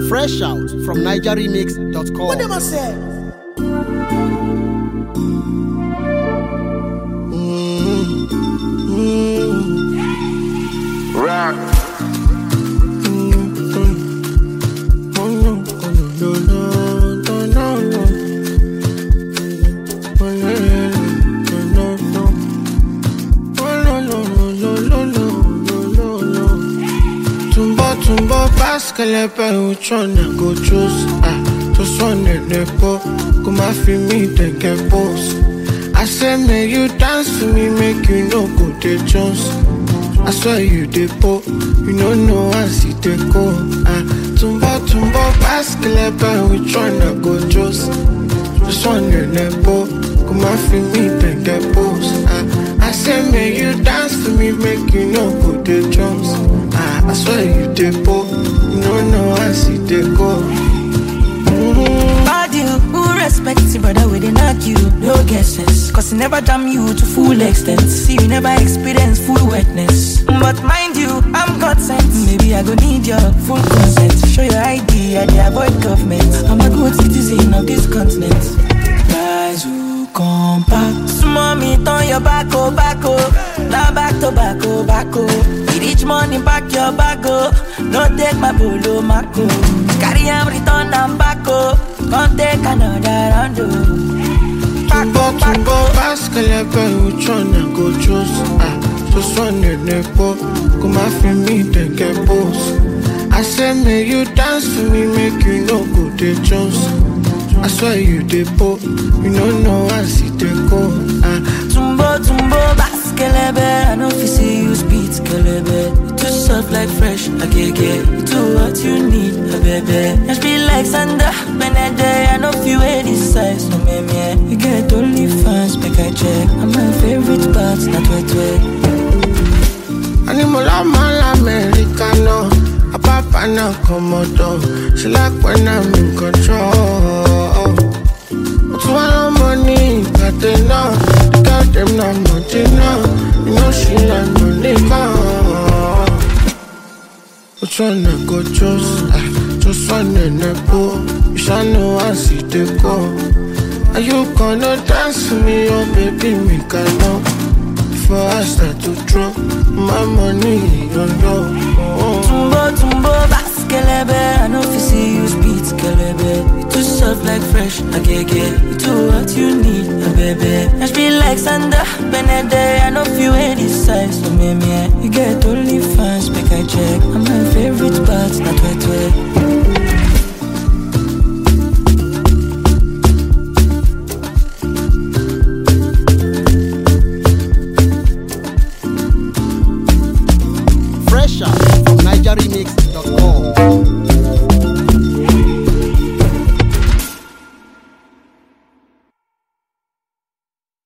Fresh out from NigerRemix.com. What them I say? Rock. Tumbo baskele pe uchone go choose to son in the po go ma fi me take a pose. I say make you dance for me, make you no go the Jones. I swear you the po, you know I see the go. Tumbo baskele pe uchone go choose to son in the po go ma fi me take a pose. I say make you dance for me, make you no go the Jones. I swear you the po, you know I see the go. Bad you, who respects you, brother, we didn't argue, no guesses. Cause he never damn you to full extent. See, you never experience full wetness. But mind you, I'm God sent. Maybe I go need your full consent. Show your ID, I dey avoid government. I'm a good citizen of this continent. Guys who come back, mommy, turn your back, oh. Now back to back, oh. Each morning back your bag, oh. No take my polo, Marco. Carry him, return and back, oh. Can't take another round, oh. Tumbo baskele pe uchone go choose to son in the po go ma fi me take a pose. I say make you dance for me, make you no go the Jones. I swear you the po, you know I see the go. Tumbo baskelebe, I know if you see you speed kelebe. You too soft like fresh, I get you too what you need, a baby. Just be like Sandra, Benede, I know if you wear this size, no me. You get only fans, make I check. I'm my favorite part, not wet. Animal mal Americano, a papa na komodo. She like when I'm in control. What's one money, but they know. They got them no money now. You know she like money gone. Which one I go choose? Just one in the pool. You shall know I see the go. Are you gonna dance for me, oh baby, me can know. Before I start to drop my money on you. Tumbo baskelebe, I know if you see you speed kelebe. You too soft like fresh, I get you too what you need, a baby. Just be like Sandra, Benede, I know if you wear this size, so me. You get